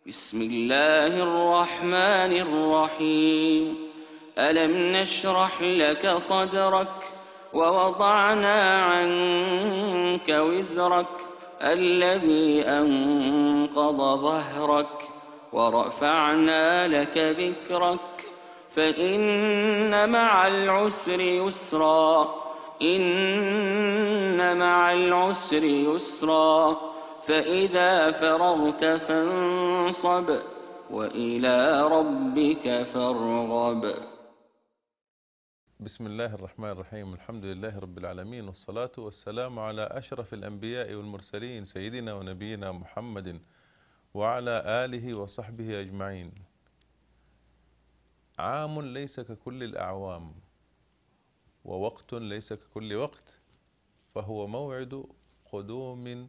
بسم الله الرحمن الرحيم. ألم نشرح لك صدرك ووضعنا عنك وزرك الذي أنقض ظهرك ورفعنا لك ذكرك فإن مع العسر يسرا إن مع العسر يسرا فإذا فرغت فانصب وإلى ربك فارغب. بسم الله الرحمن الرحيم. الحمد لله رب العالمين، والصلاة والسلام على أشرف الأنبياء والمرسلين سيدنا ونبينا محمد وعلى آله وصحبه أجمعين. عام ليس ككل الأعوام، ووقت ليس ككل وقت، فهو موعد قدوم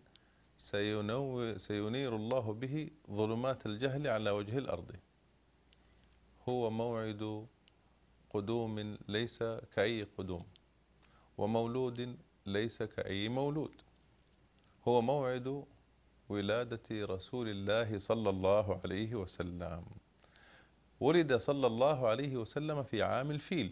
سينير الله به ظلمات الجهل على وجه الأرض. هو موعد قدوم ليس كأي قدوم، ومولود ليس كأي مولود. هو موعد ولادة رسول الله صلى الله عليه وسلم. ولد صلى الله عليه وسلم في عام الفيل،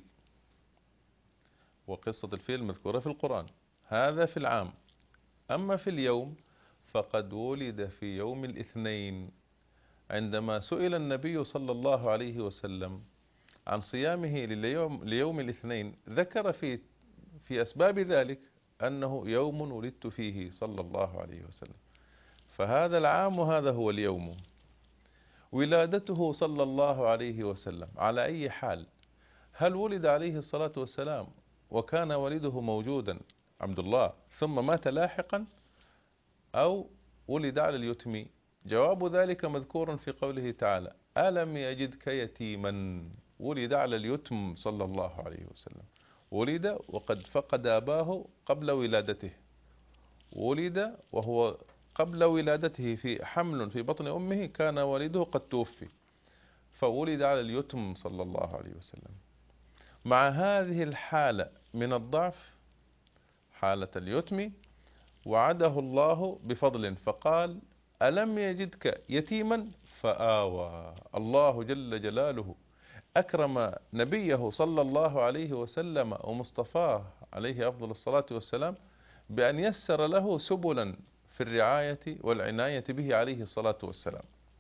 وقصة الفيل مذكورة في القرآن. هذا في العام. أما في اليوم فقد ولد في يوم الاثنين، عندما سئل النبي صلى الله عليه وسلم عن صيامه ليوم الاثنين، ذكر في أسباب ذلك أنه يوم ولدت فيه صلى الله عليه وسلم. فهذا العام وهذا هو اليوم. ولادته صلى الله عليه وسلم على أي حال؟ هل ولد عليه الصلاة والسلام وكان والده موجودا عبد الله ثم مات لاحقا، أو ولد على اليتم؟ جواب ذلك مذكور في قوله تعالى: ألم يجدك يتيما. ولد على اليتم صلى الله عليه وسلم. ولد وقد فقد أباه قبل ولادته. ولد وهو قبل ولادته في حمل في بطن أمه كان والده قد توفي، فولد على اليتم صلى الله عليه وسلم. مع هذه الحالة من الضعف، حالة اليتم، وعده الله بفضل فقال: ألم يجدك يتيما فآوى. الله جل جلاله أكرم نبيه صلى الله عليه وسلم ومصطفاه عليه أفضل الصلاة والسلام بأن يسر له سبلا في الرعاية والعناية به عليه الصلاة والسلام.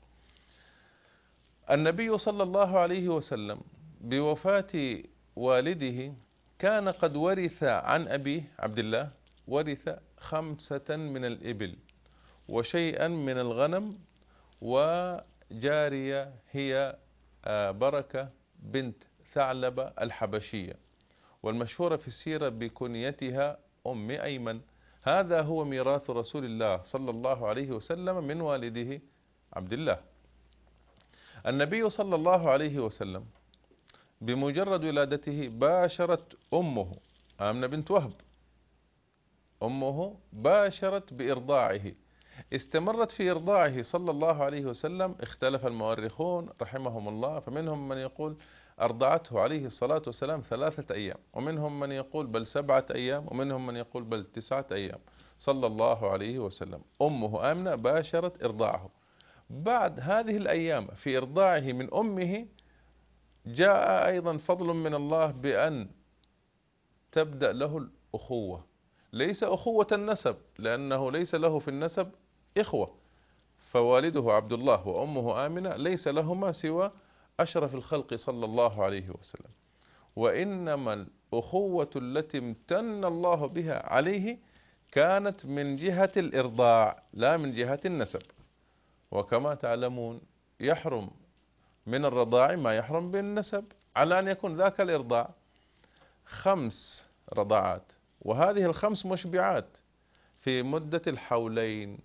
النبي صلى الله عليه وسلم بوفاة والده كان قد ورث عن أبيه عبد الله، ورث 5 من الإبل وشيئا من الغنم وجارية هي بركة بنت ثعلبة الحبشية، والمشهورة في السيرة بكنيتها أم أيمن. هذا هو ميراث رسول الله صلى الله عليه وسلم من والده عبد الله. النبي صلى الله عليه وسلم بمجرد ولادته باشرت أمه آمنة بنت وهب، أمه باشرت بإرضاعه. استمرت في إرضاعه صلى الله عليه وسلم. اختلف المؤرخون رحمهم الله، فمنهم من يقول أرضعته عليه الصلاة والسلام 3 أيام، ومنهم من يقول بل 7 أيام، ومنهم من يقول بل 9 أيام صلى الله عليه وسلم. أمه آمنة باشرت إرضاعه. بعد هذه الأيام في إرضاعه من أمه جاء أيضا فضل من الله بأن تبدأ له الأخوة، ليس أخوة النسب لأنه ليس له في النسب إخوة، فوالده عبد الله وأمه آمنة ليس لهما سوى أشرف الخلق صلى الله عليه وسلم، وإنما الأخوة التي امتن الله بها عليه كانت من جهة الإرضاع لا من جهة النسب. وكما تعلمون يحرم من الرضاع ما يحرم بالنسب، على أن يكون ذاك الإرضاع 5 رضعات، وهذه ال5 مشبعات في مدة الحولين.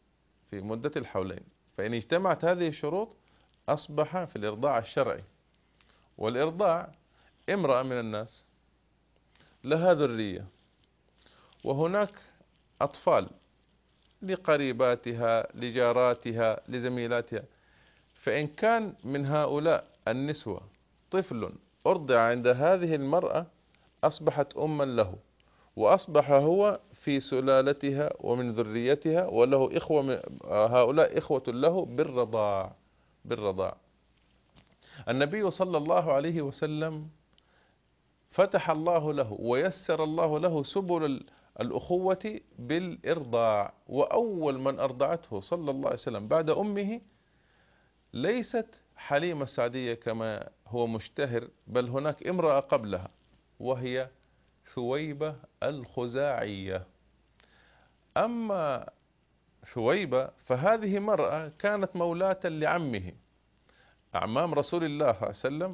فإن اجتمعت هذه الشروط أصبح في الإرضاع الشرعي. والإرضاع امرأة من الناس لها ذرية، وهناك أطفال لقريباتها لجاراتها لزميلاتها، فإن كان من هؤلاء النسوة طفل أرضع عند هذه المرأة أصبحت أما له، وأصبح هو في سلالتها ومن ذريتها، وله إخوة هؤلاء إخوة له بالرضاع. بالرضاع. النبي صلى الله عليه وسلم فتح الله له ويسر الله له سبل الأخوة بالإرضاع، وأول من أرضعته صلى الله عليه وسلم بعد أمه ليست حليمة السعدية كما هو مشتهر، بل هناك امرأة قبلها وهي ثويبة الخزاعية. أما ثويبة فهذه مرأة كانت مولاة لعمه. أعمام رسول الله صلى الله عليه وسلم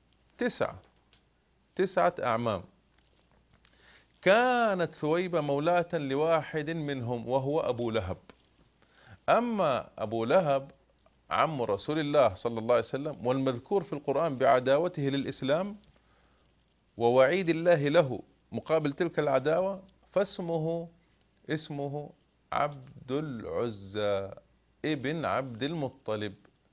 تسعة أعمام. كانت ثويبة مولاة لواحد منهم وهو أبو لهب. أما أبو لهب عم رسول الله صلى الله عليه وسلم، والمذكور في القرآن بعداوته للإسلام ووعيد الله له مقابل تلك العداوة، اسمه عبد العزى ابن عبد المطلب.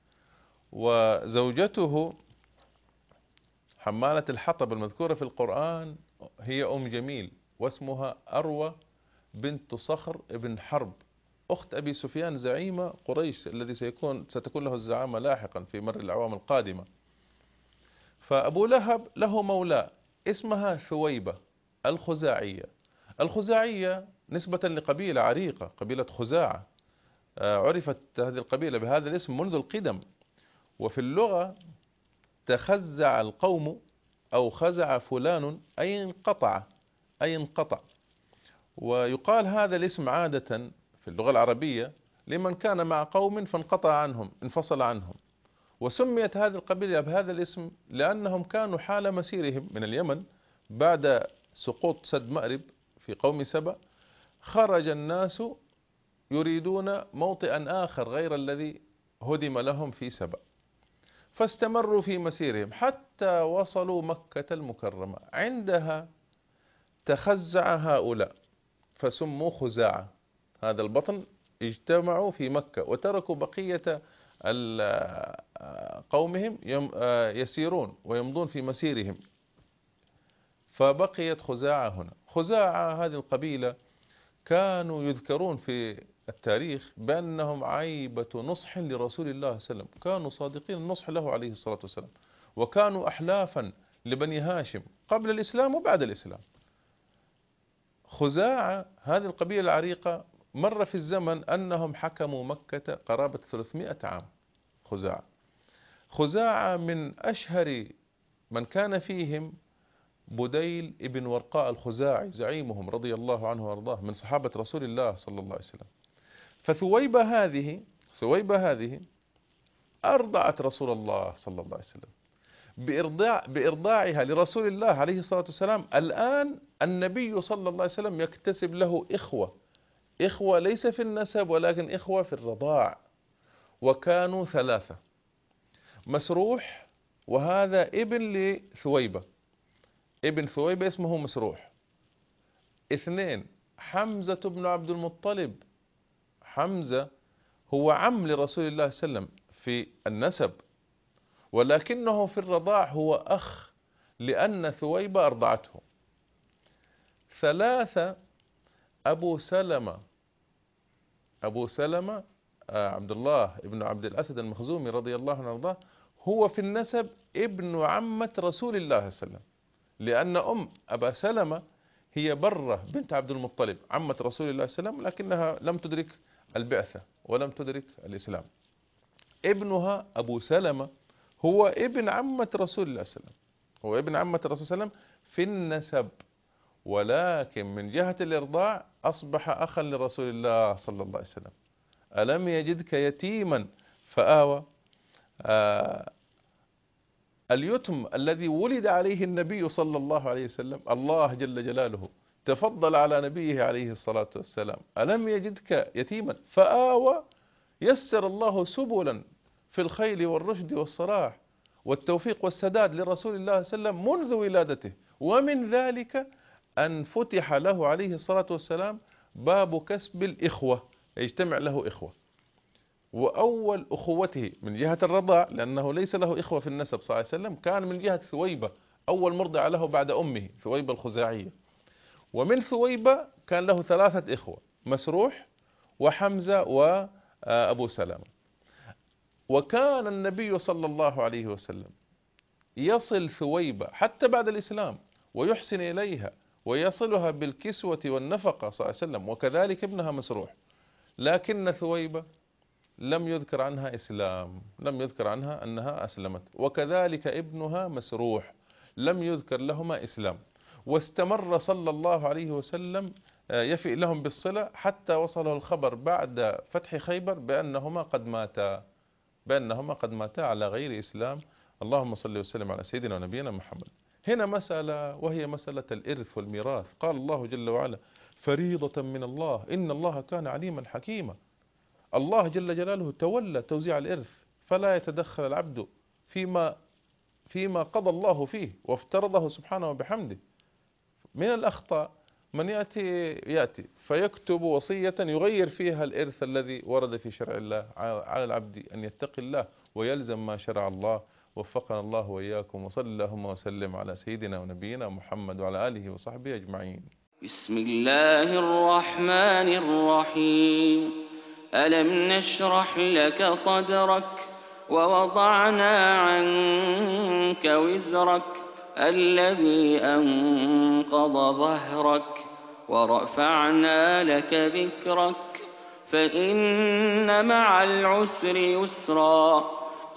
وزوجته حمالة الحطب المذكورة في القرآن هي أم جميل، واسمها أروى بنت صخر ابن حرب، أخت أبي سفيان زعيم قريش الذي ستكون له الزعامة لاحقا في مر الأعوام القادمة. فأبو لهب له مولاة اسمها ثويبة الخزاعية. الخزاعية نسبة لقبيلة عريقة، قبيلة خزاعة. عرفت هذه القبيلة بهذا الاسم منذ القدم. وفي اللغة تخزع القوم أو خزع فلان أي انقطع. ويقال هذا الاسم عادة في اللغة العربية لمن كان مع قوم فانقطع عنهم، انفصل عنهم. وسميت هذه القبيلة بهذا الاسم لأنهم كانوا حال مسيرهم من اليمن بعد سقوط سد مأرب في قوم سبأ، خرج الناس يريدون موطئا آخر غير الذي هدم لهم في سبأ، فاستمروا في مسيرهم حتى وصلوا مكة المكرمة. عندها تخزع هؤلاء فسموا خزاعة، هذا البطن اجتمعوا في مكة وتركوا بقية قومهم يسيرون ويمضون في مسيرهم، فبقيت خزاعة هنا. خزاعة هذه القبيلة كانوا يذكرون في التاريخ بأنهم عيبة نصح لرسول الله صلى الله عليه وسلم، كانوا صادقين النصح له عليه الصلاة والسلام، وكانوا أحلافا لبني هاشم قبل الإسلام وبعد الإسلام. خزاعة هذه القبيلة العريقة مر في الزمن أنهم حكموا مكة قرابة 300 عام. خزاعة من أشهر من كان فيهم بديل ابن ورقاء الخزاعي زعيمهم رضي الله عنه وارضاه من صحابة رسول الله صلى الله عليه وسلم. ثويبة هذه أرضعت رسول الله صلى الله عليه وسلم. بإرضاعها لرسول الله عليه الصلاة والسلام الآن النبي صلى الله عليه وسلم يكتسب له إخوة ليس في النسب ولكن إخوة في الرضاع، وكانوا 3. مسروح، وهذا ابن لثويبة، ابن ثويبة اسمه مسروح. 2 حمزة بن عبد المطلب. حمزة هو عم لرسول الله صلى الله عليه وسلم في النسب، ولكنه في الرضاع هو أخ لأن ثويبة أرضعته. 3 أبو سلمة عبد الله ابن عبد الأسد المخزومي رضي الله عنه وارضاه، هو في النسب ابن عمة رسول الله صلى الله عليه وسلم، لأن أبا سلمة هي برة بنت عبد المطلب عمة رسول الله صلى الله عليه وسلم، لكنها لم تدرك البعثة ولم تدرك الإسلام. ابنها أبو سلمة هو ابن عمة رسول الله صلى الله عليه وسلم، هو ابن عمة الرسول صلى الله عليه وسلم في النسب، ولكن من جهة الإرضاع أصبح أخا لرسول الله صلى الله عليه وسلم. ألم يجدك يتيما فآوى. اليتم الذي ولد عليه النبي صلى الله عليه وسلم الله جل جلاله تفضل على نبيه عليه الصلاة والسلام. ألم يجدك يتيما فآوى. يسر الله سبلا في الخير والرشد والصلاح والتوفيق والسداد لرسول الله صلى الله عليه وسلم منذ ولادته، ومن ذلك أن فتح له عليه الصلاة والسلام باب كسب الإخوة، يجتمع له إخوة. وأول أخوته من جهة الرضاع، لأنه ليس له إخوة في النسب صلى الله عليه وسلم، كان من جهة ثويبة أول مرضع له بعد أمه ثويبة الخزاعية. ومن ثويبة كان له 3 إخوة، مسروح وحمزة وأبو سلمة. وكان النبي صلى الله عليه وسلم يصل ثويبة حتى بعد الإسلام ويحسن إليها ويصلها بالكسوة والنفقة صلى الله عليه وسلم، وكذلك ابنها مسروح. لكن ثويبة لم يذكر عنها إسلام، لم يذكر عنها أنها أسلمت، وكذلك ابنها مسروح لم يذكر لهما إسلام. واستمر صلى الله عليه وسلم يفي لهم بالصلة حتى وصله الخبر بعد فتح خيبر بأنهما قد ماتا على غير إسلام. اللهم صل وسلم على سيدنا ونبينا محمد. هنا مسألة وهي مسألة الإرث والميراث. قال الله جل وعلا: فريضة من الله إن الله كان عليما حكيما. الله جل جلاله تولى توزيع الإرث، فلا يتدخل العبد فيما قضى الله فيه وافترضه سبحانه وبحمده. من الأخطاء من يأتي فيكتب وصية يغير فيها الإرث الذي ورد في شرع الله. على العبد أن يتقي الله ويلزم ما شرع الله. وفقنا الله وإياكم، وصلى اللهم وسلم على سيدنا ونبينا محمد وعلى آله وصحبه أجمعين. بسم الله الرحمن الرحيم. ألم نشرح لك صدرك ووضعنا عنك وزرك الذي أنقض ظهرك ورفعنا لك ذكرك فإن مع العسر يسرا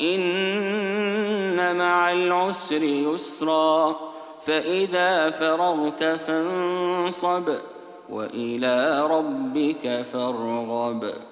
إن مع العسر يسرا فإذا فرغت فانصب وإلى ربك فارغب.